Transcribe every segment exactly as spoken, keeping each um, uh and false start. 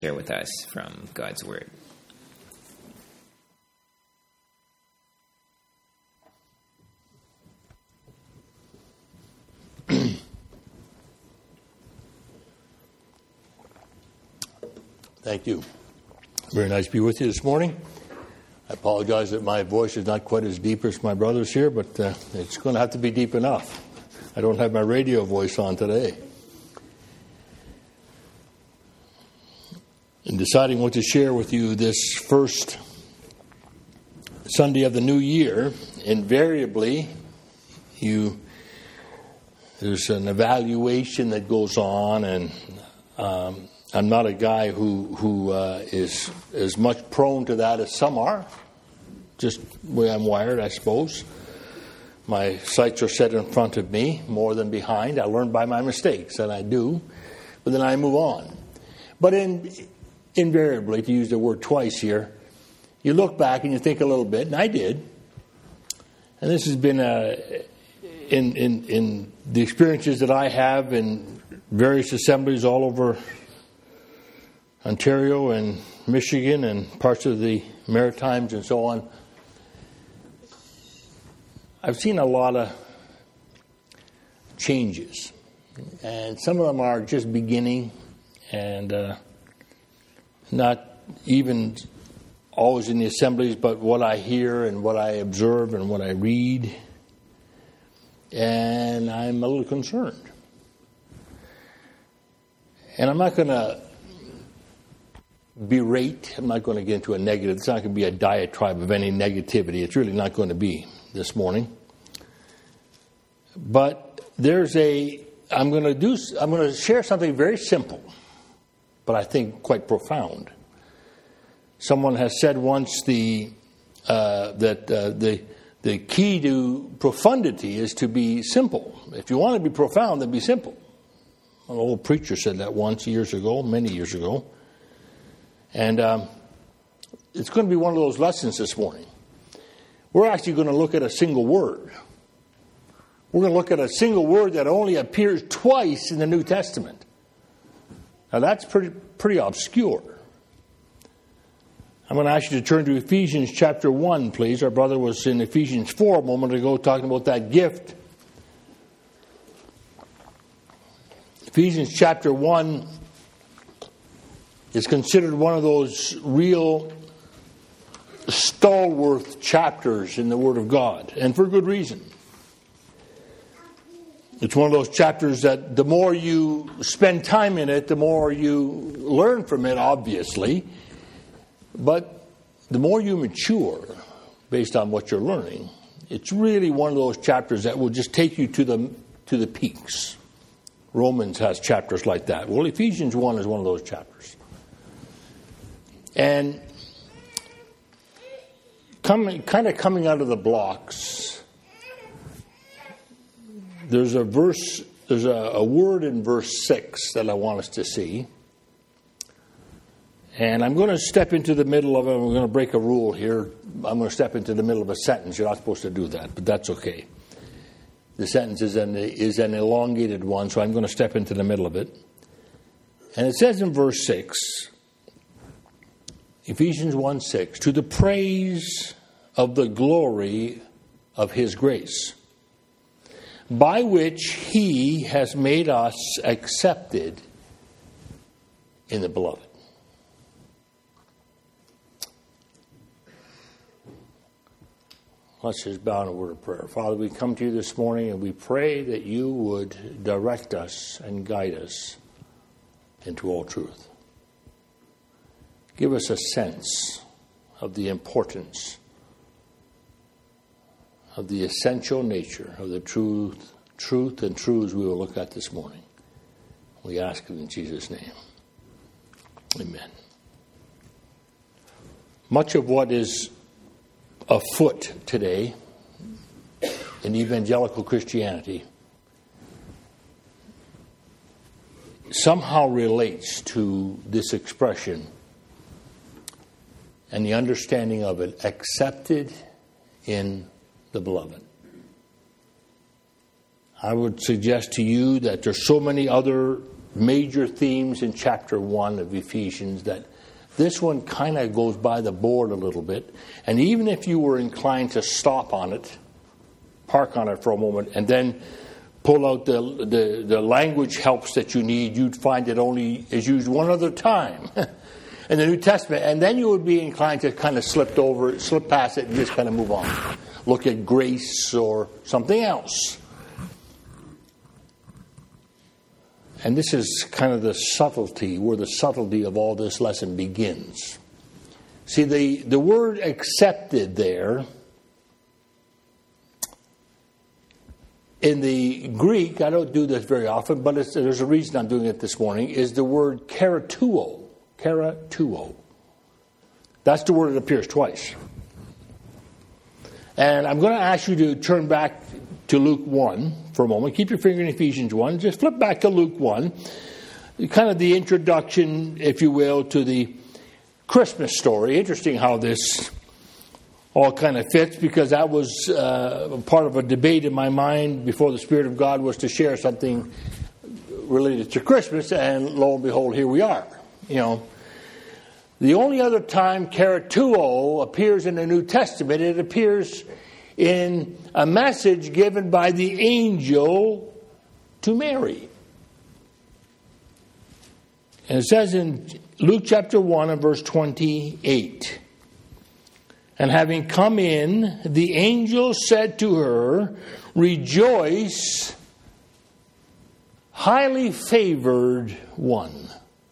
Share with us from God's Word. Thank you. Very nice to be with you this morning. I apologize that my voice is not quite as deep as my brother's here, but uh, it's going to have to be deep enough. I don't have my radio voice on today. In deciding what to share with you this first Sunday of the new year, invariably, you there's an evaluation that goes on, and um, I'm not a guy who who uh, is as much prone to that as some are. Just the way I'm wired, I suppose. My sights are set in front of me more than behind. I learn by my mistakes, and I do, but then I move on. But in invariably, to use the word twice here, you look back and you think a little bit, and I did. And this has been a, in in in the experiences that I have in various assemblies all over Ontario and Michigan and parts of the Maritimes and so on. I've seen a lot of changes, and some of them are just beginning and uh, not even always in the assemblies, but what I hear and what I observe and what I read, and I'm a little concerned. And I'm not going to berate, I'm not going to get into a negative, it's not going to be a diatribe of any negativity, it's really not going to be this morning. But there's a, I'm going to do, I'm going to share something very simple, but I think quite profound. Someone has said once the uh, that uh, the the key to profundity is to be simple. If you want to be profound, then be simple. An old preacher said that once years ago, many years ago. And um, it's going to be one of those lessons this morning. We're actually going to look at a single word. We're going to look at a single word that only appears twice in the New Testament. Now that's pretty pretty obscure. I'm going to ask you to turn to Ephesians chapter one, please. Our brother was in Ephesians four a moment ago talking about that gift. Ephesians chapter one is considered one of those real stalwart chapters in the Word of God, and for good reason. It's one of those chapters that the more you spend time in it, the more you learn from it, obviously. But the more you mature based on what you're learning, it's really one of those chapters that will just take you to the to the peaks. Romans has chapters like that. Well, Ephesians one is one of those chapters. And coming, kind of coming out of the blocks, there's a verse, there's a, a word in verse six that I want us to see. And I'm going to step into the middle of it. I'm going to break a rule here. I'm going to step into the middle of a sentence. You're not supposed to do that, but that's okay. The sentence is an, is an elongated one, so I'm going to step into the middle of it. And it says in verse six, Ephesians one six, to the praise of the glory of His grace, by which He has made us accepted in the Beloved. Let's just bow in a word of prayer. Father, we come to you this morning and we pray that you would direct us and guide us into all truth. Give us a sense of the importance of the essential nature of the truth, truth and truths we will look at this morning. We ask it in Jesus' name. Amen. Much of what is afoot today in evangelical Christianity somehow relates to this expression and the understanding of it, accepted in the Beloved. I would suggest to you that there's so many other major themes in chapter one of Ephesians that this one kind of goes by the board a little bit. And even if you were inclined to stop on it, park on it for a moment, and then pull out the, the, the language helps that you need, you'd find it only is used one other time in the New Testament. And then you would be inclined to kind of slip over, slip past it and just kind of move on. Look at grace or something else. And this is kind of the subtlety, where the subtlety of all this lesson begins. See, the, the word accepted there, in the Greek, I don't do this very often, but it's, there's a reason I'm doing it this morning, is the word karatuo. Karatuo. That's the word that appears twice. And I'm going to ask you to turn back to Luke one for a moment. Keep your finger in Ephesians one. Just flip back to Luke one. Kind of the introduction, if you will, to the Christmas story. Interesting how this all kind of fits, because that was uh, part of a debate in my mind before the Spirit of God was to share something related to Christmas, and lo and behold, here we are. You know, the only other time karatuo appears in the New Testament, it appears in a message given by the angel to Mary. And it says in Luke chapter one and verse twenty-eight, "And having come in, the angel said to her, 'Rejoice, highly favored one.'"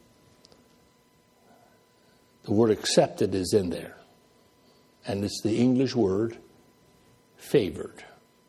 The word accepted is in there. And it's the English word favored.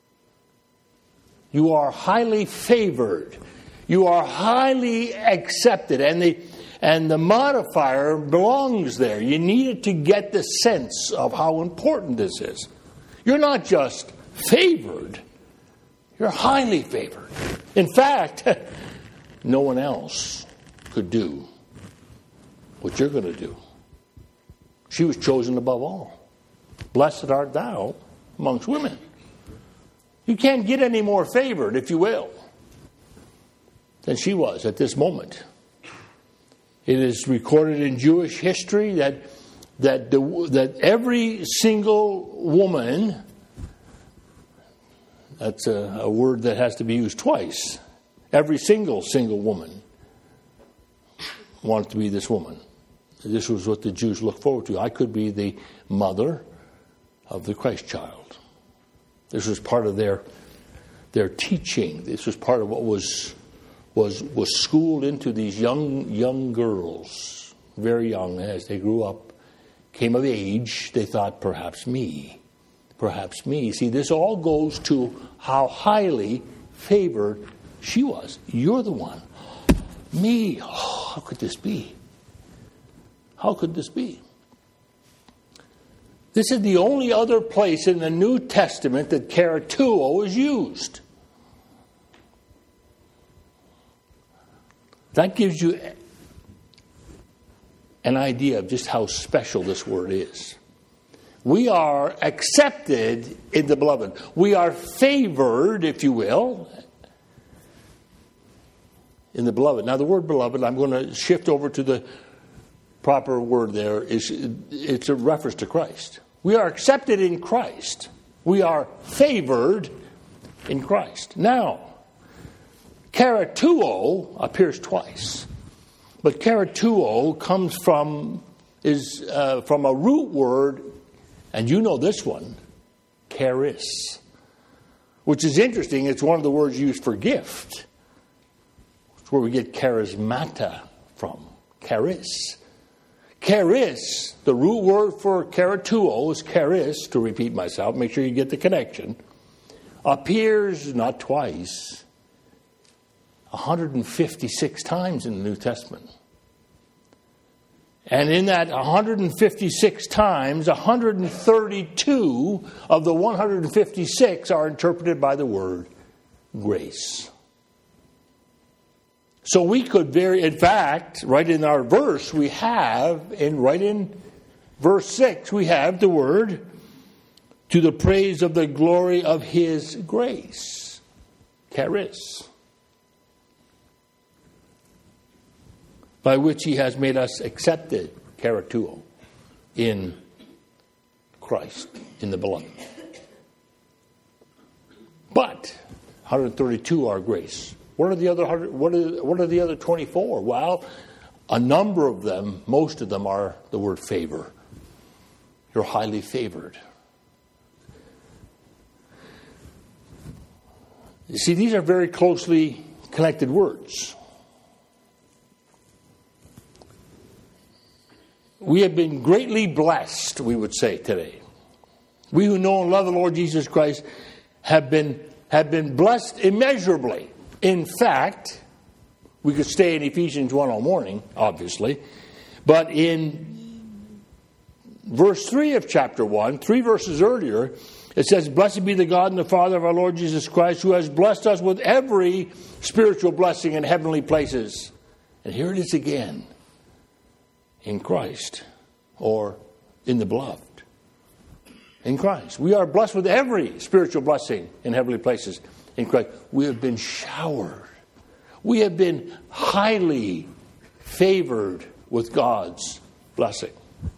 You are highly favored. You are highly accepted. And the, and the modifier belongs there. You needed to get the sense of how important this is. You're not just favored. You're highly favored. In fact, no one else could do what you're going to do. She was chosen above all. Blessed art thou amongst women. You can't get any more favored, if you will, than she was at this moment. It is recorded in Jewish history that that the, that every single woman, that's a, a word that has to be used twice, every single single woman wanted to be this woman. This was what the Jews looked forward to. I could be the mother of the Christ child. This was part of their their teaching. This was part of what was was was schooled into these young young girls, very young, as they grew up, came of age. They thought, perhaps me, perhaps me. See, this all goes to how highly favored she was. You're the one. Me. Oh, how could this be? How could this be? This is the only other place in the New Testament that karatuo is used. That gives you an idea of just how special this word is. We are accepted in the beloved. We are favored, if you will, in the beloved. Now, the word beloved, I'm going to shift over to the proper word there. Is it's a reference to Christ. We are accepted in Christ. We are favored in Christ. Now, karatuo appears twice, but karatuo comes from is uh, from a root word, and you know this one, charis, which is interesting. It's one of the words used for gift. It's where we get charismata from. Charis. Charis, the root word for karatuo is charis, to repeat myself, make sure you get the connection, appears not twice, one hundred fifty-six times in the New Testament. And in that one hundred fifty-six times, one hundred thirty-two of the one hundred fifty-six are interpreted by the word grace. So we could very, in fact, right in our verse, we have, in right in verse six, we have the word, to the praise of the glory of his grace. Charis. by which he has made us accepted, karatuo, in Christ, in the beloved. But one hundred thirty-two are grace. What are the other what are, what are the other twenty-four? Well, a number of them, most of them are the word favor. You're highly favored. You see, these are very closely connected words. We have been greatly blessed, we would say today. We who know and love the Lord Jesus Christ have been, have been blessed immeasurably. In fact, we could stay in Ephesians one all morning, obviously, but in verse three of chapter one, three verses earlier, it says, "Blessed be the God and the Father of our Lord Jesus Christ, who has blessed us with every spiritual blessing in heavenly places." And here it is again. In Christ, or in the beloved. In Christ. We are blessed with every spiritual blessing in heavenly places in Christ. We have been showered. We have been highly favored with God's blessing.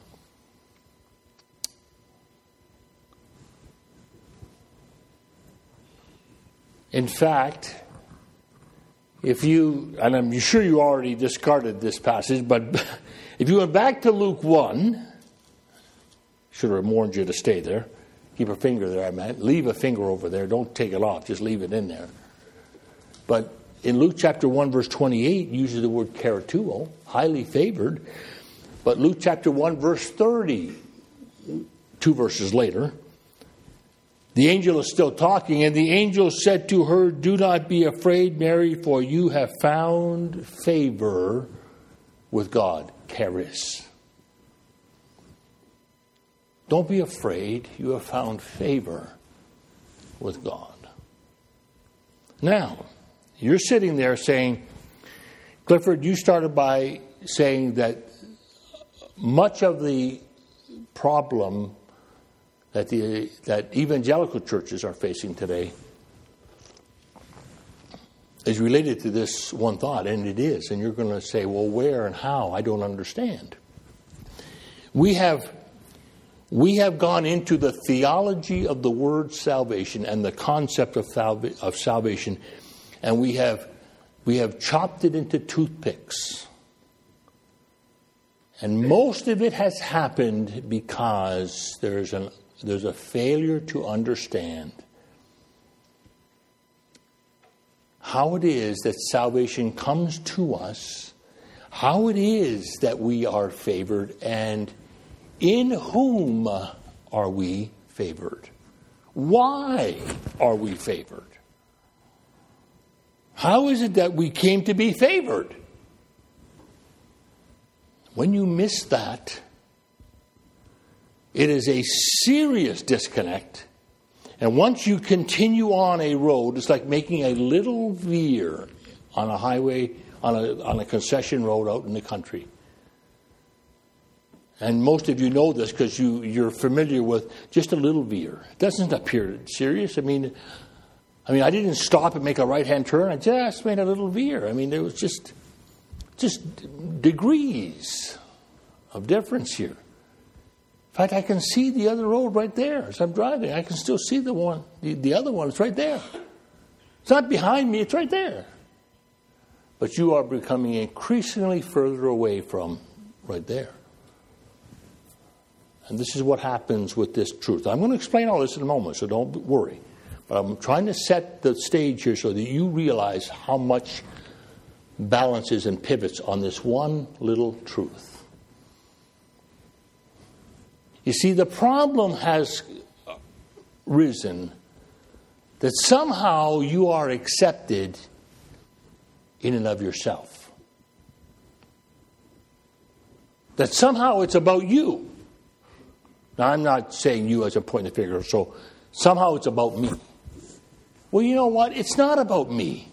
In fact, if you, and I'm sure you already discarded this passage, but if you went back to Luke one, should have warned you to stay there. Keep a finger there, I meant. Leave a finger over there. Don't take it off. Just leave it in there. But in Luke chapter one, verse twenty-eight, uses the word karatuo, highly favored. But Luke chapter one, verse thirty, two verses later, the angel is still talking, and the angel said to her, "Do not be afraid, Mary, for you have found favor with God." Charis. Don't be afraid, you have found favor with God. Now, you're sitting there saying, Clifford, you started by saying that much of the problem that the that evangelical churches are facing today is related to this one thought, and it is. And you're going to say, well, where and how? I don't understand. We have we have gone into the theology of the word salvation and the concept of, salva- of salvation, and we have we have chopped it into toothpicks. And most of it has happened because there's an there's a failure to understand how it is that salvation comes to us, how it is that we are favored, and in whom are we favored? Why are we favored? How is it that we came to be favored? When you miss that, it is a serious disconnect. And once you continue on a road, it's like making a little veer on a highway, on a, on a concession road out in the country. And most of you know this because you, you're familiar with just a little veer. It doesn't appear serious. I mean, I mean, I didn't stop and make a right-hand turn. I just made a little veer. I mean, there was just, just degrees of difference here. In fact, I can see the other road right there as I'm driving. I can still see the one, the, the other one. It's right there. It's not behind me. It's right there. But you are becoming increasingly further away from right there. And this is what happens with this truth. I'm going to explain all this in a moment, so don't worry. But I'm trying to set the stage here so that you realize how much balances and pivots on this one little truth. You see, the problem has risen that somehow you are accepted in and of yourself. That somehow it's about you. Now, I'm not saying you as a point of figure, so somehow it's about me. Well, you know what? It's not about me.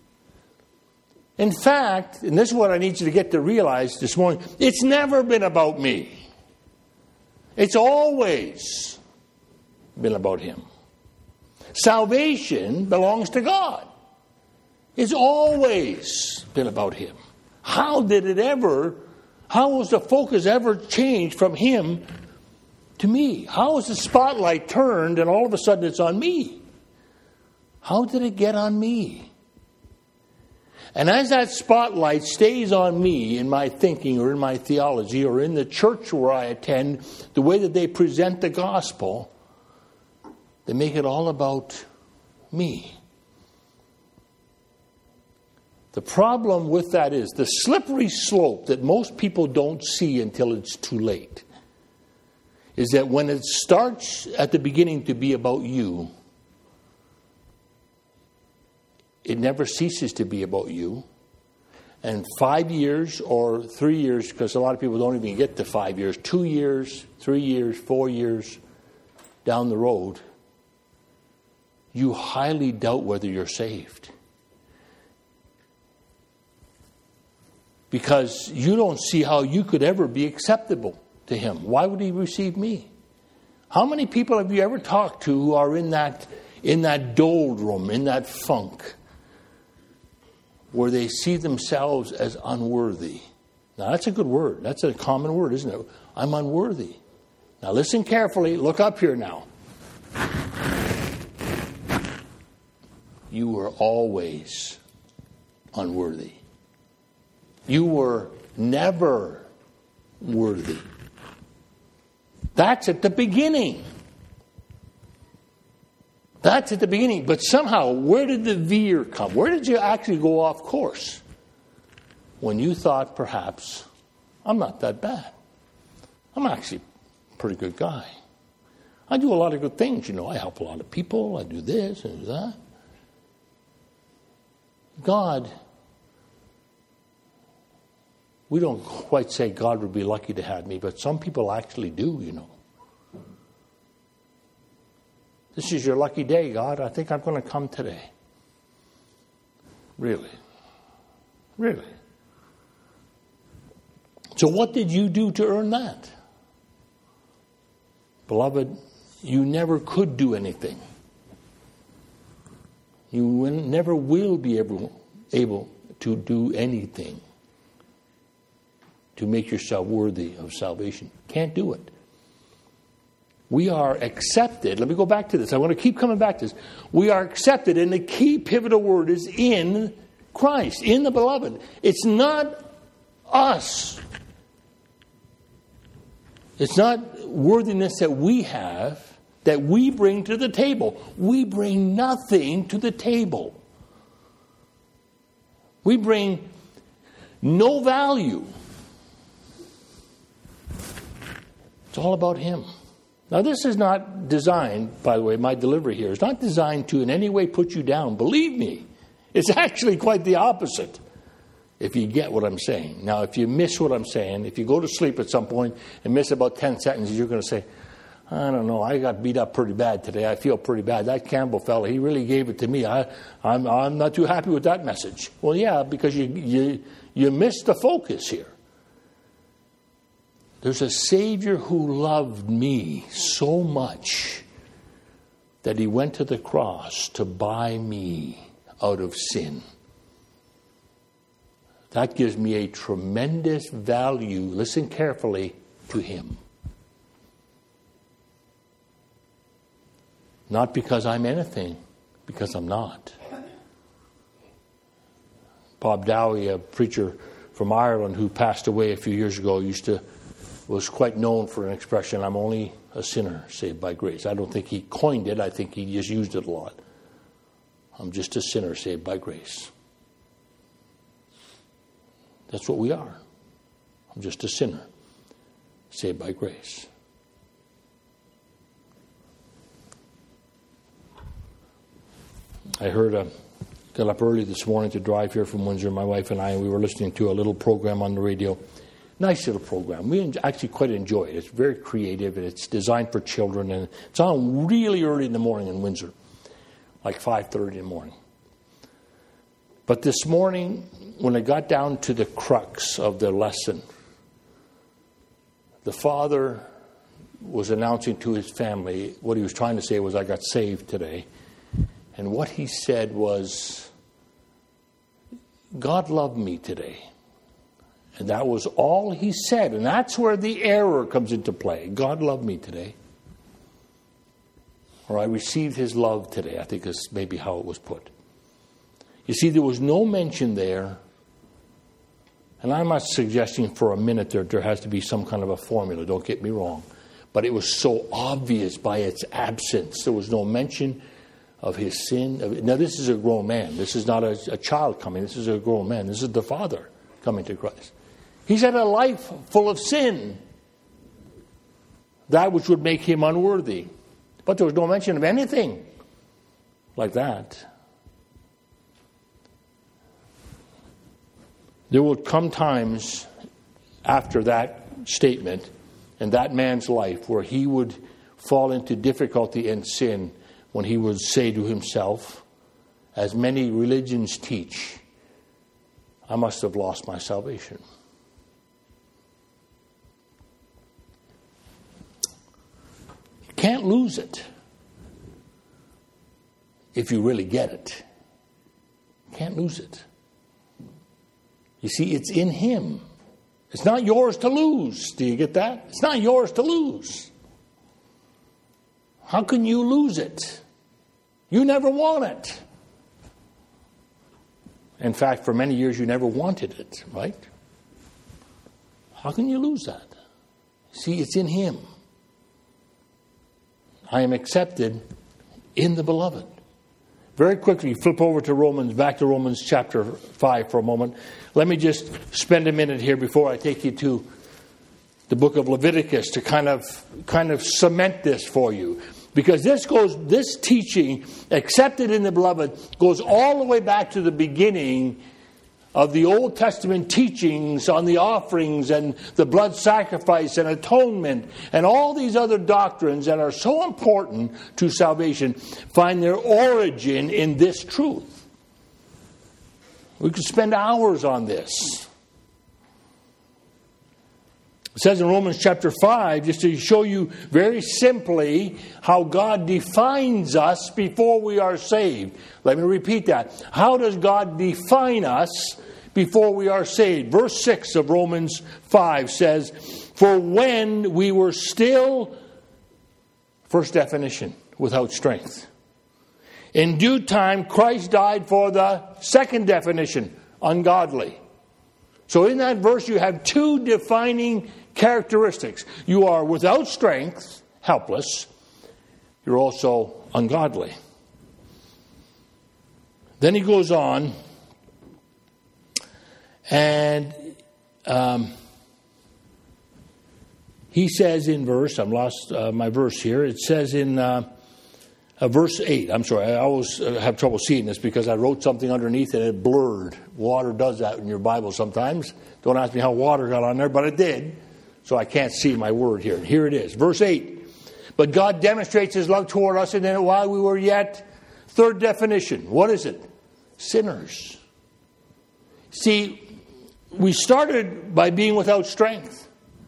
In fact, and this is what I need you to get to realize this morning, it's never been about me. It's always been about Him. Salvation belongs to God. It's always been about Him. How did it ever, how was the focus ever changed from him to me? How was the spotlight turned and all of a sudden it's on me? How did it get on me? And as that spotlight stays on me in my thinking or in my theology or in the church where I attend, the way that they present the gospel, they make it all about me. The problem with that is the slippery slope that most people don't see until it's too late is that when it starts at the beginning to be about you, it never ceases to be about you. And five years or three years, because a lot of people don't even get to five years, two years, three years, four years down the road, you highly doubt whether you're saved. Because you don't see how you could ever be acceptable to him. Why would he receive me? How many people have you ever talked to who are in that in that doldrum, in that funk, where they see themselves as unworthy? Now that's a good word. That's a common word, isn't it? I'm unworthy. Now listen carefully. Look up here now. You were always unworthy. You were never worthy. That's at the beginning. That's at the beginning. But somehow, where did the veer come? Where did you actually go off course? When you thought, perhaps, I'm not that bad. I'm actually a pretty good guy. I do a lot of good things, you know. I help a lot of people. I do this and do that. God, we don't quite say God would be lucky to have me, but some people actually do, you know. This is your lucky day, God. I think I'm going to come today. Really? Really? So what did you do to earn that? Beloved, you never could do anything. You never will be able, able to do anything to make yourself worthy of salvation. Can't do it. We are accepted. Let me go back to this. I want to keep coming back to this. We are accepted, and the key pivotal word is in Christ, in the beloved. It's not us. It's not worthiness that we have, that we bring to the table. We bring nothing to the table. We bring no value. It's all about him. Now, this is not designed, by the way, my delivery here is not designed to in any way put you down. Believe me, it's actually quite the opposite, if you get what I'm saying. Now, if you miss what I'm saying, if you go to sleep at some point and miss about ten sentences, you're going to say, I don't know, I got beat up pretty bad today. I feel pretty bad. That Campbell fella, he really gave it to me. I, I'm, I'm not too happy with that message. Well, yeah, because you, you, you missed the focus here. There's a Savior who loved me so much that he went to the cross to buy me out of sin. That gives me a tremendous value, listen carefully, to him. Not because I'm anything, because I'm not. Bob Dowie, a preacher from Ireland who passed away a few years ago, used to was quite known for an expression, I'm only a sinner saved by grace. I don't think he coined it. I think he just used it a lot. I'm just a sinner saved by grace. That's what we are. I'm just a sinner saved by grace. I heard a, got up early this morning to drive here from Windsor, my wife and I, and we were listening to a little program on the radio. Nice little program. We actually quite enjoy it. It's very creative, and it's designed for children, and it's on really early in the morning in Windsor, like five thirty in the morning. But this morning, when I got down to the crux of the lesson, the father was announcing to his family, what he was trying to say was, I got saved today. And what he said was, God loved me today. And that was all he said. And that's where the error comes into play. God loved me today. Or I received his love today, I think is maybe how it was put. You see, there was no mention there. And I'm not suggesting for a minute that there has to be some kind of a formula, don't get me wrong. But it was so obvious by its absence. There was no mention of his sin. Now, this is a grown man. This is not a, a child coming. This is a grown man. This is the Father coming to Christ. He's had a life full of sin. That which would make him unworthy. But there was no mention of anything like that. There will come times after that statement in that man's life where he would fall into difficulty and sin when he would say to himself, as many religions teach, I must have lost my salvation. You can't lose it if you really get it. You can't lose it. You see, it's in him. It's not yours to lose. Do you get that? It's not yours to lose. How can you lose it? You never want it. In fact, for many years you never wanted it, right? How can you lose that? See, it's in him. I am accepted in the beloved. Very quickly, flip over to Romans, back to Romans chapter five for a moment. Let me just spend a minute here before I take you to the book of Leviticus to kind of kind of cement this for you. Because this goes, this teaching, accepted in the beloved, goes all the way back to the beginning of the Old Testament teachings on the offerings and the blood sacrifice and atonement and all these other doctrines that are so important to salvation find their origin in this truth. We could spend hours on this. It says in Romans chapter five, just to show you very simply how God defines us before we are saved. Let me repeat that. How does God define us before we are saved? Verse six of Romans five says, for when we were still, first definition, without strength, in due time Christ died for the second definition, ungodly. So in that verse you have two defining characteristics. You are without strength, helpless. You're also ungodly. Then he goes on and um, he says in verse, I've lost uh, my verse here. It says in uh, uh, verse eight, I'm sorry, I always have trouble seeing this because I wrote something underneath and it blurred. Water does that in your Bible sometimes. Don't ask me how water got on there, but it did. So I can't see my word here. Here it is. Verse eight. But God demonstrates his love toward us and then while we were yet, third definition. What is it? Sinners. See, we started by being without strength.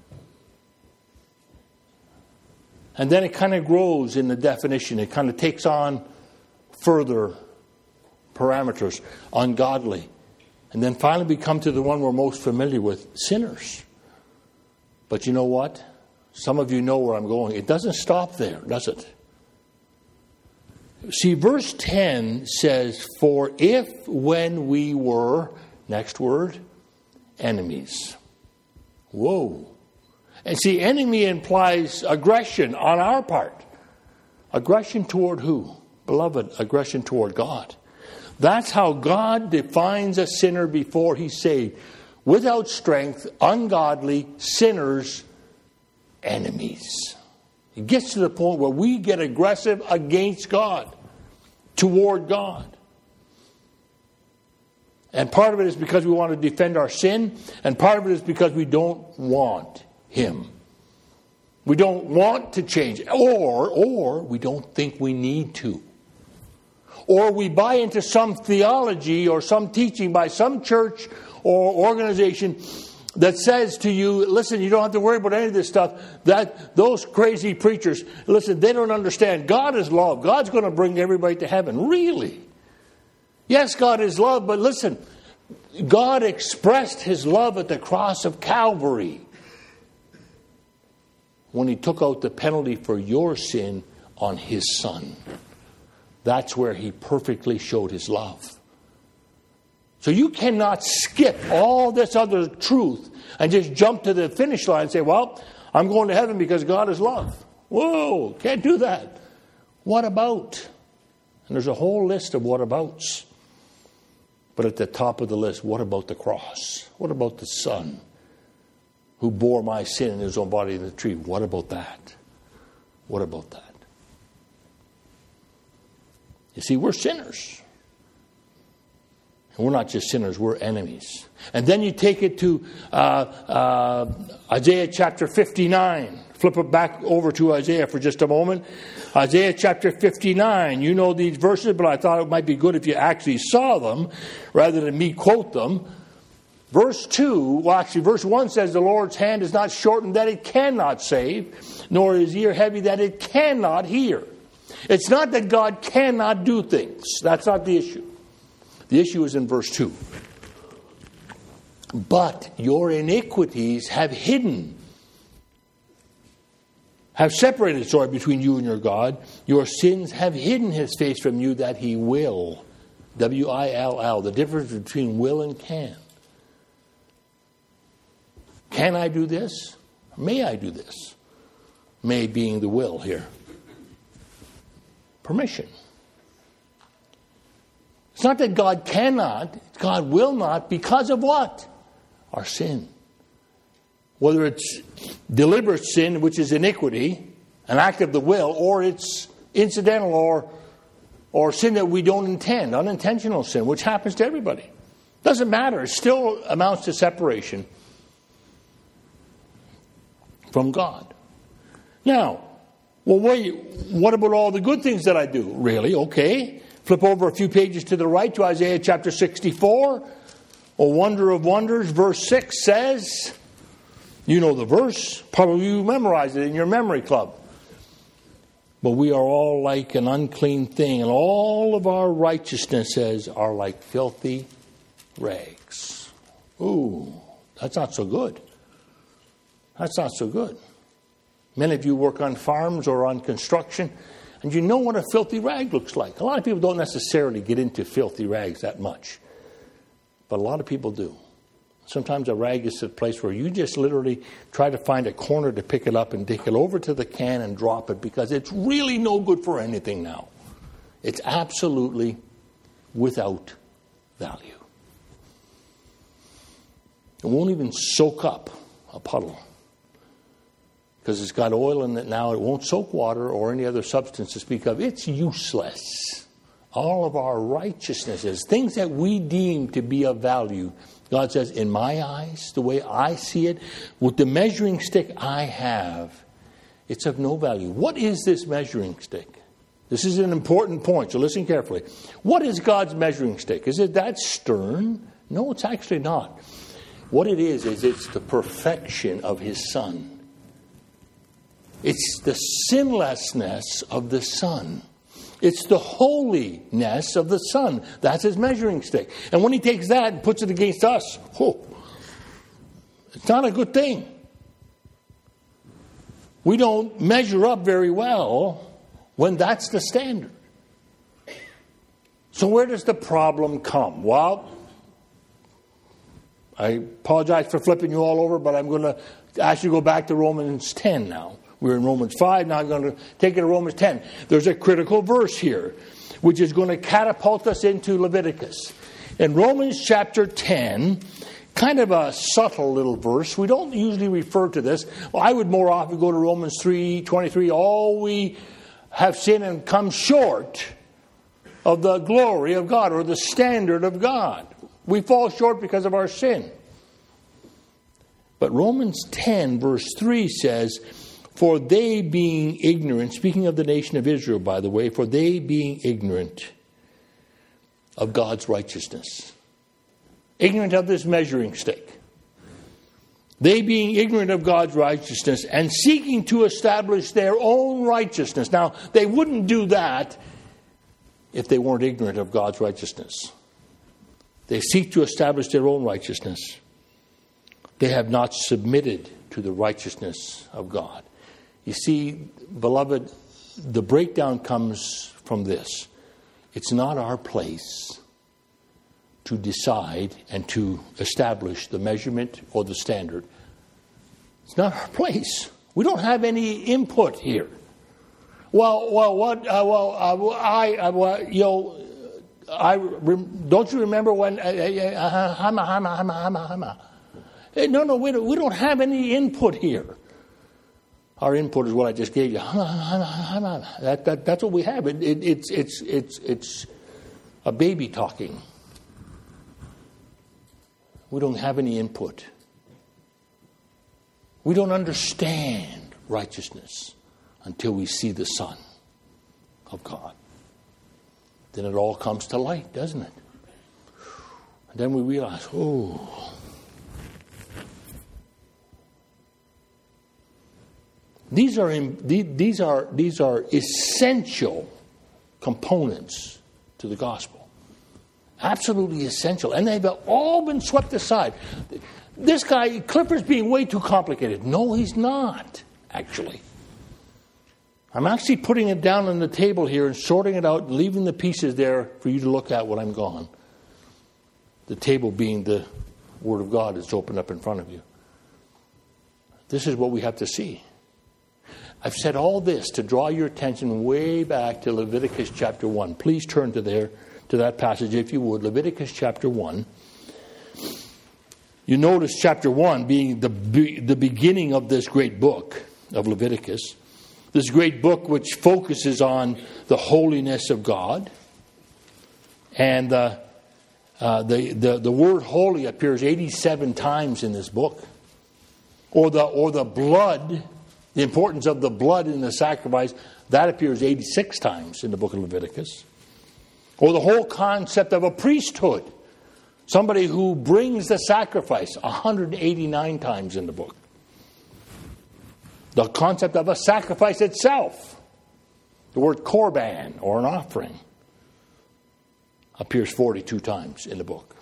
And then it kind of grows in the definition. It kind of takes on further parameters. Ungodly. And then finally we come to the one we're most familiar with. Sinners. But you know what? Some of you know where I'm going. It doesn't stop there, does it? See, verse ten says, for if when we were, next word, enemies. Whoa. And see, enemy implies aggression on our part. Aggression toward who? Beloved, aggression toward God. That's how God defines a sinner before he's saved. Without strength, ungodly, sinners, enemies. It gets to the point where we get aggressive against God, toward God. And part of it is because we want to defend our sin, and part of it is because we don't want him. We don't want to change, or or we don't think we need to. Or we buy into some theology or some teaching by some church or organization that says to you, listen, you don't have to worry about any of this stuff. That those crazy preachers, listen, they don't understand. God is love. God's going to bring everybody to heaven. Really? Yes, God is love, but listen, God expressed His love at the cross of Calvary when He took out the penalty for your sin on His Son. That's where He perfectly showed His love. So you cannot skip all this other truth and just jump to the finish line and say, well, I'm going to heaven because God is love. Whoa, can't do that. What about? And there's a whole list of what abouts. But at the top of the list, what about the cross? What about the Son who bore my sin in His own body in the tree? What about that? What about that? You see, we're sinners. And we're not just sinners, we're enemies. And then you take it to uh, uh, Isaiah chapter fifty-nine. Flip it back over to Isaiah for just a moment. Isaiah chapter fifty-nine. You know these verses, but I thought it might be good if you actually saw them rather than me quote them. Verse two, well actually verse one says, the Lord's hand is not shortened that it cannot save, nor is ear heavy that it cannot hear. It's not that God cannot do things. That's not the issue. The issue is in verse two. But your iniquities have hidden, have separated, sorry, between you and your God. Your sins have hidden His face from you that He will. W I L L. The difference between will and can. Can I do this? May I do this? May being the will here. Permission. It's not that God cannot, God will not, because of what? Our sin. Whether it's deliberate sin, which is iniquity, an act of the will, or it's incidental or, or sin that we don't intend, unintentional sin, which happens to everybody. Doesn't matter. It still amounts to separation from God. Now, well, wait, what about all the good things that I do? Really? Okay. Flip over a few pages to the right to Isaiah chapter sixty-four. A wonder of wonders, verse six says, you know the verse, probably you memorized it in your memory club. But we are all like an unclean thing, and all of our righteousnesses are like filthy rags. Ooh, that's not so good. That's not so good. Many of you work on farms or on construction, and you know what a filthy rag looks like. A lot of people don't necessarily get into filthy rags that much, but a lot of people do. Sometimes a rag is a place where you just literally try to find a corner to pick it up and take it over to the can and drop it because it's really no good for anything now. It's absolutely without value. It won't even soak up a puddle because it's got oil in it now. It won't soak water or any other substance to speak of. It's useless. All of our righteousnesses, things that we deem to be of value, God says, in my eyes, the way I see it, with the measuring stick I have, it's of no value. What is this measuring stick? This is an important point, so listen carefully. What is God's measuring stick? Is it that stern? No, it's actually not. What it is, is it's the perfection of His Son. It's the sinlessness of the Son. It's the holiness of the Son. That's His measuring stick. And when He takes that and puts it against us, oh, it's not a good thing. We don't measure up very well when that's the standard. So where does the problem come? Well, I apologize for flipping you all over, but I'm going to ask you to go back to Romans ten now. We're in Romans five, now I'm going to take it to Romans ten. There's a critical verse here, which is going to catapult us into Leviticus. In Romans chapter ten, kind of a subtle little verse. We don't usually refer to this. Well, I would more often go to Romans three twenty-three. All we have sinned and come short of the glory of God, or the standard of God. We fall short because of our sin. But Romans ten verse three says, for they being ignorant, speaking of the nation of Israel, by the way, for they being ignorant of God's righteousness, ignorant of this measuring stick, they being ignorant of God's righteousness and seeking to establish their own righteousness. Now, they wouldn't do that if they weren't ignorant of God's righteousness. They seek to establish their own righteousness. They have not submitted to the righteousness of God. You see, beloved, the breakdown comes from this. It's not our place to decide and to establish the measurement or the standard. It's not our place. We don't have any input here. Well, well, what? Uh, well, uh, I, uh, well, you know, I rem- don't you remember when? Uh, uh, hama, hama, hama, hama, hama. No, no, we don't, we don't have any input here. Our input is what I just gave you. That, that, that's what we have. It, it, it's, it's, it's, it's a baby talking. We don't have any input. We don't understand righteousness until we see the Son of God. Then it all comes to light, doesn't it? And then we realize, oh, These are in, these are these are essential components to the gospel. Absolutely essential. And they've all been swept aside. This guy, Clifford's being way too complicated. No, he's not, actually. I'm actually putting it down on the table here and sorting it out and leaving the pieces there for you to look at when I'm gone. The table being the Word of God that's opened up in front of you. This is what we have to see. I've said all this to draw your attention way back to Leviticus chapter one. Please turn to there, to that passage if you would. Leviticus chapter one. You notice chapter one being the, the beginning of this great book of Leviticus. This great book which focuses on the holiness of God. And uh, uh, the, the, the word holy appears eighty-seven times in this book. Or the, or the blood, the importance of the blood in the sacrifice, that appears eighty-six times in the book of Leviticus. Or the whole concept of a priesthood, somebody who brings the sacrifice, one hundred eighty-nine times in the book. The concept of a sacrifice itself, the word korban, or an offering, appears forty-two times in the book.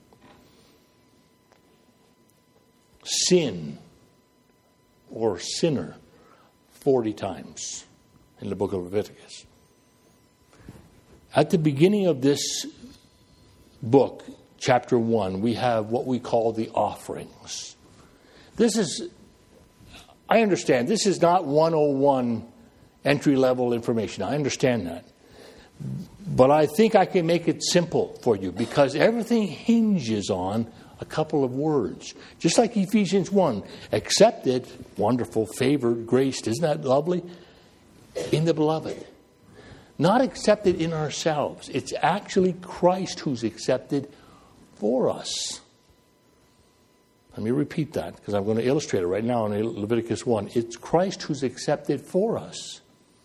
Sin, or sinner, forty times in the book of Leviticus. At the beginning of this book, chapter one, we have what we call the offerings. This is, I understand, this is not one oh one entry-level information. I understand that. But I think I can make it simple for you because everything hinges on a couple of words. Just like Ephesians one. Accepted, wonderful, favored, graced. Isn't that lovely? In the beloved. Not accepted in ourselves. It's actually Christ who's accepted for us. Let me repeat that because I'm going to illustrate it right now in Leviticus one. It's Christ who's accepted for us.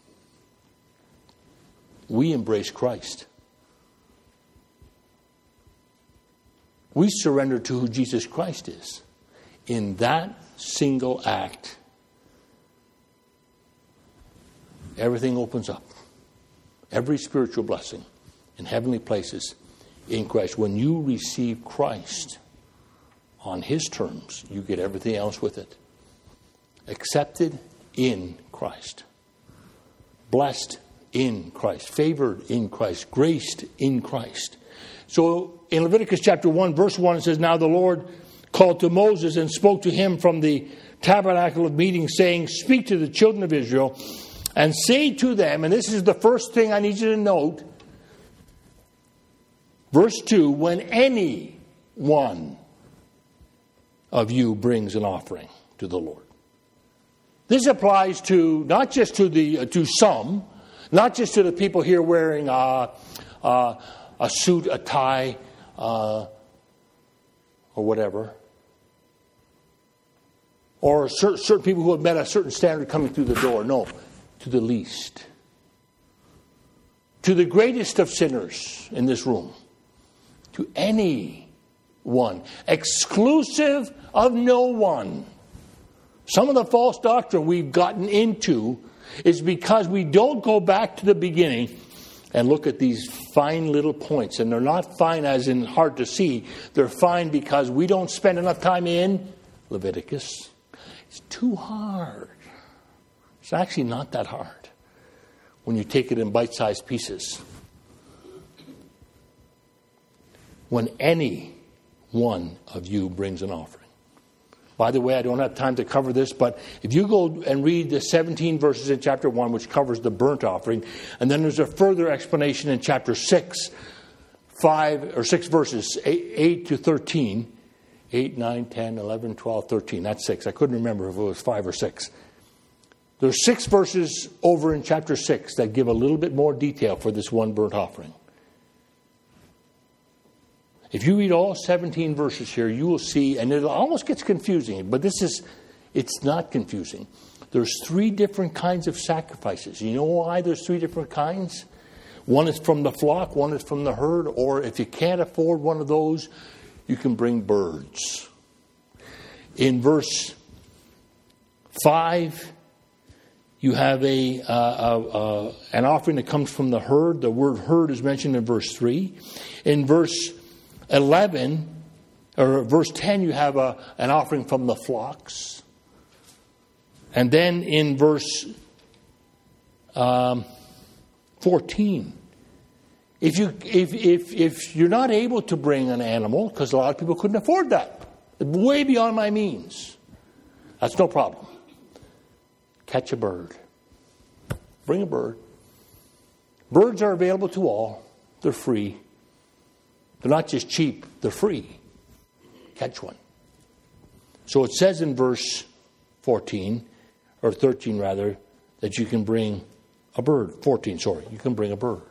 We embrace Christ. We surrender to who Jesus Christ is. In that single act, everything opens up. Every spiritual blessing in heavenly places in Christ. When you receive Christ on His terms, you get everything else with it. Accepted in Christ. Blessed in Christ. Favored in Christ. Graced in Christ. So in Leviticus chapter one, verse one, it says, Now the Lord called to Moses and spoke to him from the tabernacle of meeting, saying, Speak to the children of Israel and say to them, and this is the first thing I need you to note, verse two, when any one of you brings an offering to the Lord. This applies to, not just to the uh, to some, not just to the people here wearing uh, uh, a suit, a tie, uh, or whatever. Or certain, certain people who have met a certain standard coming through the door. No, to the least. To the greatest of sinners in this room. To anyone. Exclusive of no one. Some of the false doctrine we've gotten into is because we don't go back to the beginning and look at these fine little points. And they're not fine as in hard to see. They're fine because we don't spend enough time in Leviticus. It's too hard. It's actually not that hard when you take it in bite-sized pieces. When any one of you brings an offering. By the way, I don't have time to cover this, but if you go and read the seventeen verses in chapter one, which covers the burnt offering, and then there's a further explanation in chapter six, five or six verses, eight, eight to thirteen, eight, nine, ten, eleven, twelve, thirteen. That's six. I couldn't remember if it was five or six. There's six verses over in chapter six that give a little bit more detail for this one burnt offering. If you read all seventeen verses here, you will see, and it almost gets confusing, but this is, it's not confusing. There's three different kinds of sacrifices. You know why there's three different kinds? One is from the flock, one is from the herd, or if you can't afford one of those, you can bring birds. In verse five, you have a, uh, uh, uh, an offering that comes from the herd. The word herd is mentioned in verse three. In verse eleven, or verse ten, you have a, an offering from the flocks. And then in verse um, fourteen, if, you, if, if, if you're not able to bring an animal, because a lot of people couldn't afford that, way beyond my means, that's no problem. Catch a bird. Bring a bird. Birds are available to all. They're free. They're not just cheap. They're free. Catch one. So it says in verse fourteen, or thirteen rather, that you can bring a bird. fourteen, sorry. You can bring a bird.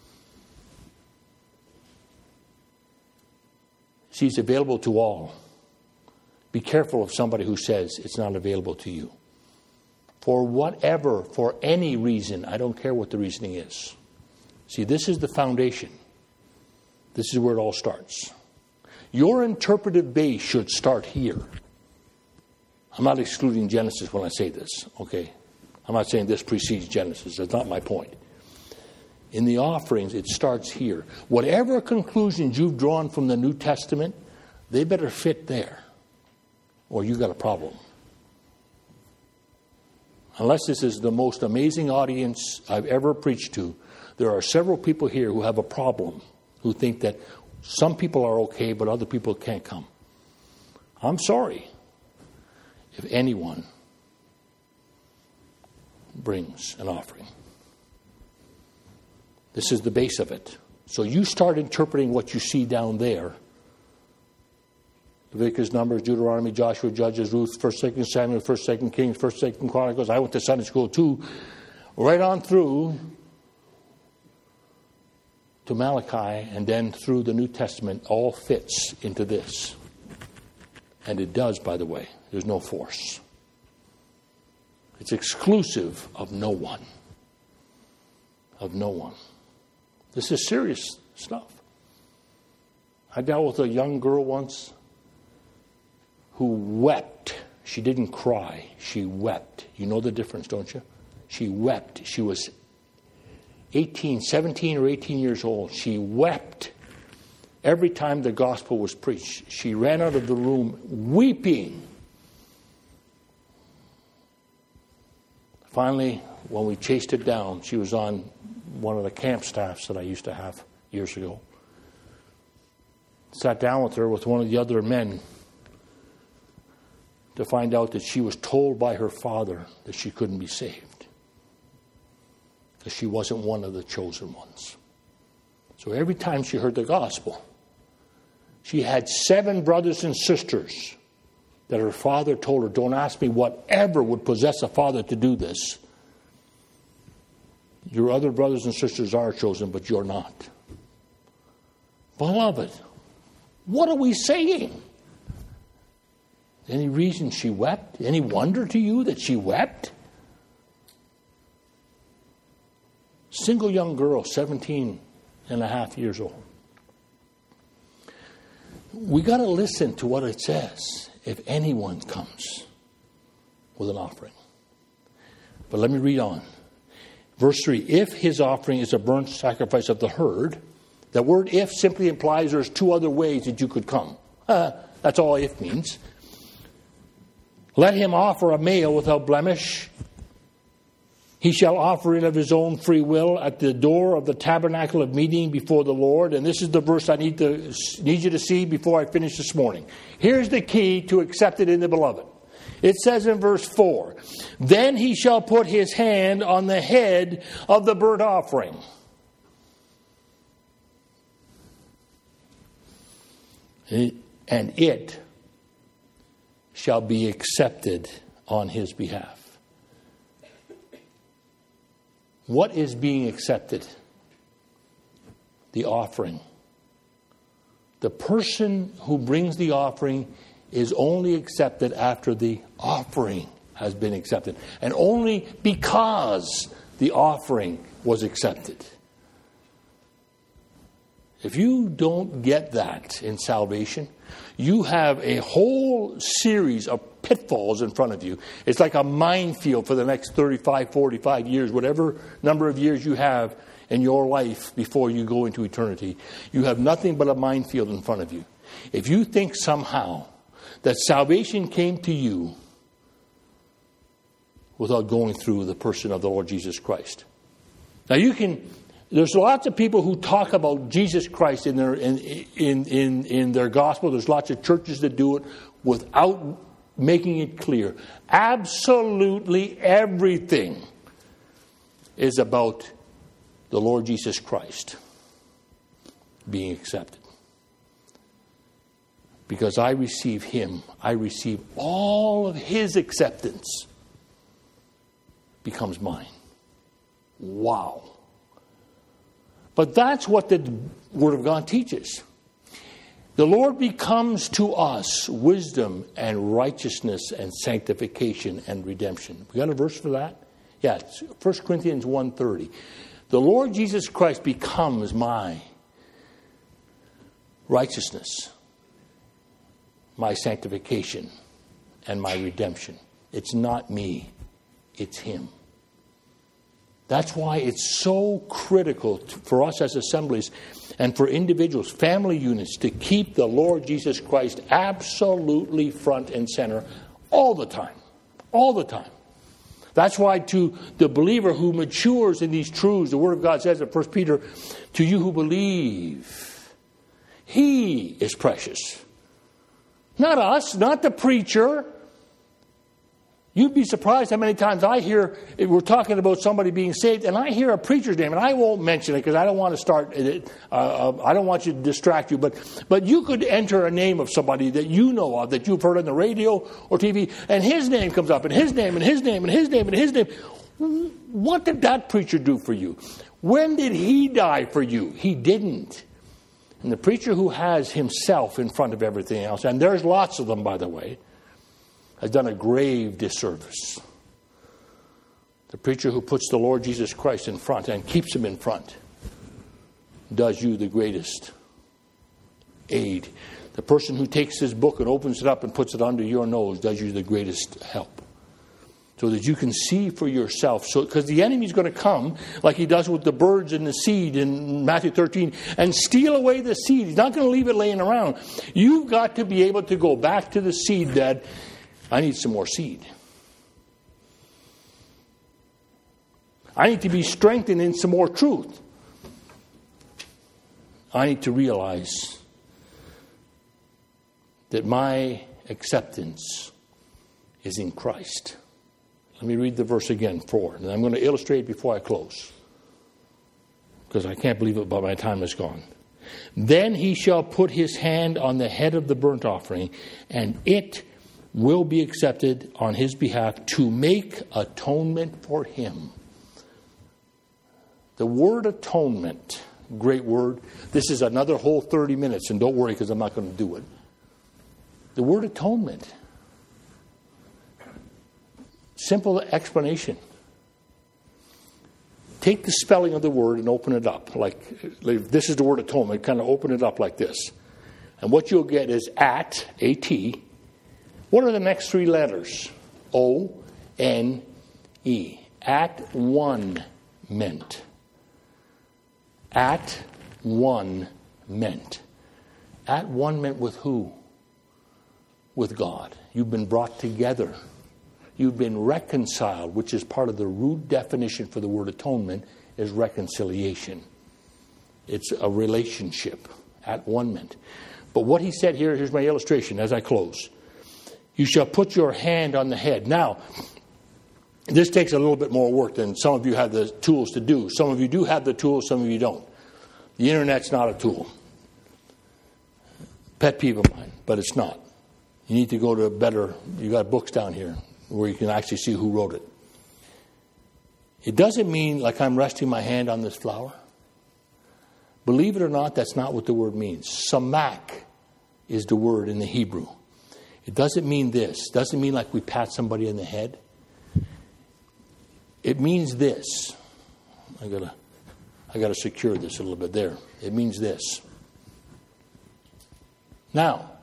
See, it's available to all. Be careful of somebody who says it's not available to you. For whatever, for any reason, I don't care what the reasoning is. See, this is the foundation. This is where it all starts. Your interpretive base should start here. I'm not excluding Genesis when I say this, okay? I'm not saying this precedes Genesis. That's not my point. In the offerings, it starts here. Whatever conclusions you've drawn from the New Testament, they better fit there, or you got a problem. Unless this is the most amazing audience I've ever preached to, there are several people here who have a problem, who think that some people are okay, but other people can't come. I'm sorry if anyone brings an offering. This is the base of it. So you start interpreting what you see down there. Leviticus, Numbers, Deuteronomy, Joshua, Judges, Ruth, First, Second Samuel, First, Second Kings, First, Second Chronicles. I went to Sunday school too. Right on through to Malachi, and then through the New Testament, all fits into this. And it does, by the way. There's no force. It's exclusive of no one. Of no one. This is serious stuff. I dealt with a young girl once who wept. She didn't cry. She wept. You know the difference, don't you? She wept. She was eighteen, seventeen or eighteen years old. She wept every time the gospel was preached. She ran out of the room weeping. Finally, when we chased it down, she was on one of the camp staffs that I used to have years ago. Sat down with her with one of the other men to find out that she was told by her father that she couldn't be saved, because she wasn't one of the chosen ones. So every time she heard the gospel, she had seven brothers and sisters that her father told her, don't ask me whatever would possess a father to do this. Your other brothers and sisters are chosen, but you're not. Beloved, what are we saying? Any reason she wept? Any wonder to you that she wept? Single young girl, seventeen and a half years old. We got to listen to what it says if anyone comes with an offering. But let me read on. Verse three, if his offering is a burnt sacrifice of the herd, the word if simply implies there's two other ways that you could come. Uh, that's all if means. Let him offer a male without blemish. He shall offer it of his own free will at the door of the tabernacle of meeting before the Lord. And this is the verse I need to need you to see before I finish this morning. Here's the key to accept it in the beloved. It says in verse four, then he shall put his hand on the head of the burnt offering. And it shall be accepted on his behalf. What is being accepted? The offering. The person who brings the offering is only accepted after the offering has been accepted. And only because the offering was accepted. If you don't get that in salvation, you have a whole series of pitfalls in front of you. It's like a minefield for the next thirty-five, forty-five years, whatever number of years you have in your life before you go into eternity. You have nothing but a minefield in front of you. If you think somehow that salvation came to you without going through the person of the Lord Jesus Christ. Now you can... There's lots of people who talk about Jesus Christ in their in, in, in, in their gospel. There's lots of churches that do it without making it clear. Absolutely everything is about the Lord Jesus Christ being accepted. Because I receive him, I receive all of his acceptance becomes mine. Wow. But that's what the Word of God teaches. The Lord becomes to us wisdom and righteousness and sanctification and redemption. We got a verse for that? Yeah, it's First Corinthians one thirty. The Lord Jesus Christ becomes my righteousness, my sanctification, and my redemption. It's not me, it's him. That's why it's so critical to, for us as assemblies and for individuals, family units, to keep the Lord Jesus Christ absolutely front and center all the time. All the time. That's why to the believer who matures in these truths, the Word of God says in First Peter, to you who believe, he is precious. Not us, not the preacher. You'd be surprised how many times I hear, we're talking about somebody being saved, and I hear a preacher's name, and I won't mention it because I don't want to start, uh, I don't want you to distract you, but but you could enter a name of somebody that you know of, that you've heard on the radio or T V, and his name comes up, and his name, and his name, and his name, and his name. What did that preacher do for you? When did he die for you? He didn't. And the preacher who has himself in front of everything else, and there's lots of them, by the way, has done a grave disservice. The preacher who puts the Lord Jesus Christ in front and keeps him in front does you the greatest aid. The person who takes his book and opens it up and puts it under your nose does you the greatest help. So that you can see for yourself. So, because the enemy's going to come, like he does with the birds and the seed in Matthew thirteen, and steal away the seed. He's not going to leave it laying around. You've got to be able to go back to the seed that I need some more seed. I need to be strengthened in some more truth. I need to realize that my acceptance is in Christ. Let me read the verse again, four. And I'm going to illustrate before I close. Because I can't believe it, but my time is gone. Then he shall put his hand on the head of the burnt offering, and it will be accepted on his behalf to make atonement for him. The word atonement, great word. This is another whole thirty minutes, and don't worry because I'm not going to do it. The word atonement. Simple explanation. Take the spelling of the word and open it up. Like, like this is the word atonement. Kind of open it up like this. And what you'll get is at, A T. What are the next three letters? O, N, E. At one meant. At one meant. At one meant with who? With God. You've been brought together. You've been reconciled, which is part of the root definition for the word atonement, is reconciliation. It's a relationship. At one meant. But what he said here, here's my illustration as I close. You shall put your hand on the head. Now, this takes a little bit more work than some of you have the tools to do. Some of you do have the tools, some of you don't. The internet's not a tool. Pet peeve of mine, but it's not. You need to go to a better, you got books down here where you can actually see who wrote it. It doesn't mean like I'm resting my hand on this flower. Believe it or not, that's not what the word means. Samak is the word in the Hebrew. It doesn't mean this. It doesn't mean like we pat somebody in the head. It means this. I gotta, I gotta secure this a little bit there. It means this. Now,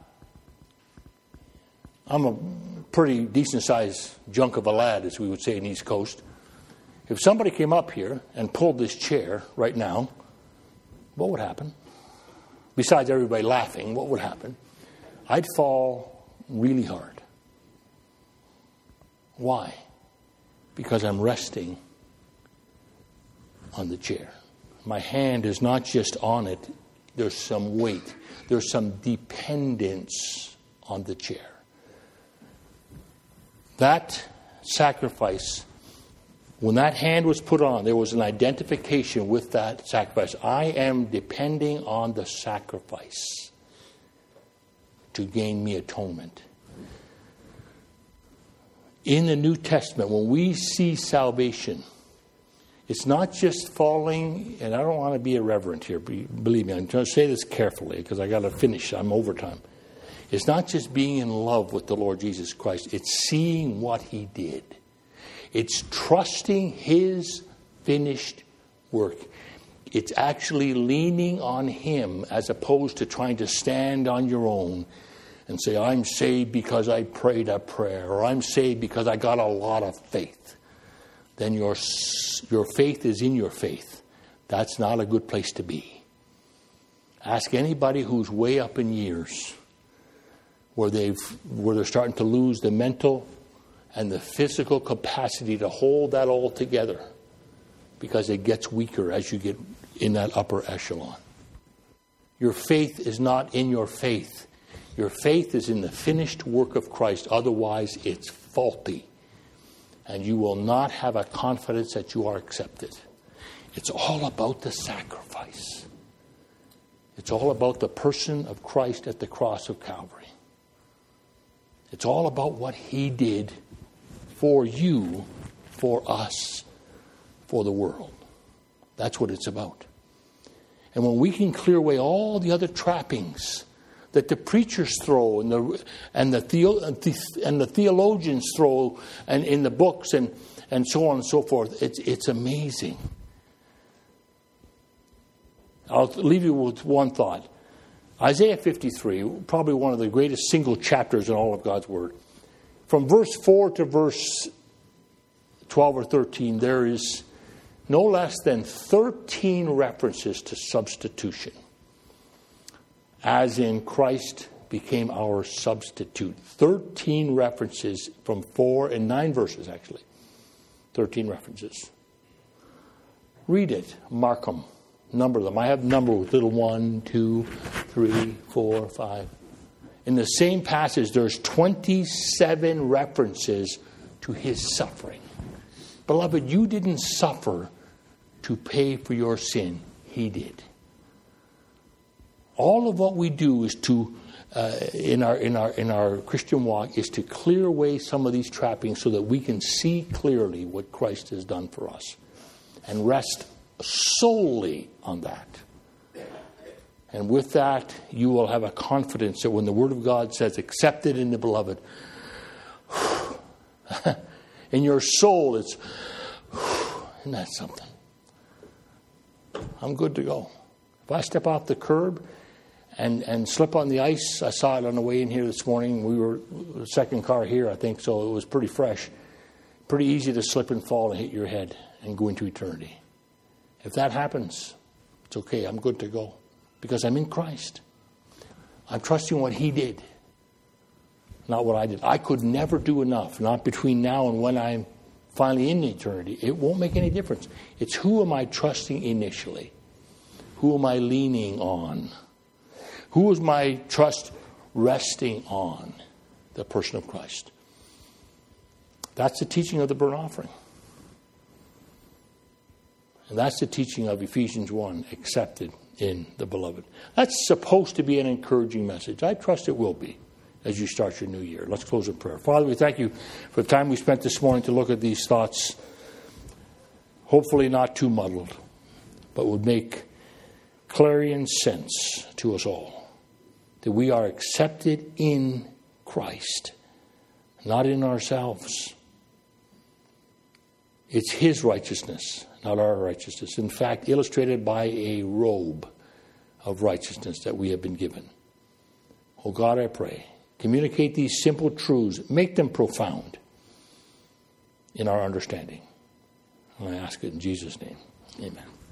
I'm a pretty decent-sized junk of a lad, as we would say in East Coast. If somebody came up here and pulled this chair right now, what would happen? Besides everybody laughing, what would happen? I'd fall really hard. Why? Because I'm resting on the chair. My hand is not just on it. There's some weight. There's some dependence on the chair. That sacrifice, when that hand was put on, there was an identification with that sacrifice. I am depending on the sacrifice to gain me atonement. In the New Testament, when we see salvation, it's not just falling, and I don't want to be irreverent here, but believe me, I'm trying to say this carefully because I got to finish. I'm overtime. It's not just being in love with the Lord Jesus Christ. It's seeing what He did. It's trusting His finished work. It's actually leaning on Him as opposed to trying to stand on your own and say, I'm saved because I prayed a prayer, or I'm saved because I got a lot of faith. Then your, your faith is in your faith. That's not a good place to be. Ask anybody who's way up in years, where they've where they're starting to lose the mental and the physical capacity to hold that all together, because it gets weaker as you get in that upper echelon. Your faith is not in your faith. Your faith is in the finished work of Christ. Otherwise, it's faulty. And you will not have a confidence that you are accepted. It's all about the sacrifice. It's all about the person of Christ at the cross of Calvary. It's all about what He did for you, for us, for the world. That's what it's about. And when we can clear away all the other trappings that the preachers throw and the and the, theo, and the theologians throw and in the books and, and so on and so forth, it's it's amazing. I'll leave you with one thought. Isaiah fifty-three, probably one of the greatest single chapters in all of God's Word. From verse four to verse twelve or thirteen, there is no less than thirteen references to substitution. As in Christ became our substitute. thirteen references from four and nine verses, actually. thirteen references. Read it. Mark them. Number them. I have number with little one, two, three, four, five. In the same passage, there's twenty-seven references to His suffering. Beloved, you didn't suffer to pay for your sin. He did. All of what we do is to, uh, in our in our in our Christian walk, is to clear away some of these trappings so that we can see clearly what Christ has done for us, and rest solely on that. And with that, you will have a confidence that when the Word of God says, "Accepted in the Beloved," in your soul, it's, isn't that something? I'm good to go. If I step off the curb and, and slip on the ice, I saw it on the way in here this morning. We were the second car here, I think, so it was pretty fresh. Pretty easy to slip and fall and hit your head and go into eternity. If that happens, it's okay. I'm good to go because I'm in Christ. I'm trusting what he did, not what I did. I could never do enough, not between now and when I'm finally in eternity. It won't make any difference. It's who am I trusting initially? Who am I leaning on? Who is my trust resting on? The person of Christ. That's the teaching of the burnt offering. And that's the teaching of Ephesians one, accepted in the beloved. That's supposed to be an encouraging message. I trust it will be as you start your new year. Let's close in prayer. Father, we thank you for the time we spent this morning to look at these thoughts. Hopefully not too muddled, but would make clarion sense to us all. That we are accepted in Christ, not in ourselves. It's his righteousness, not our righteousness. In fact, illustrated by a robe of righteousness that we have been given. Oh God, I pray, communicate these simple truths, make them profound in our understanding. And I ask it in Jesus' name. Amen.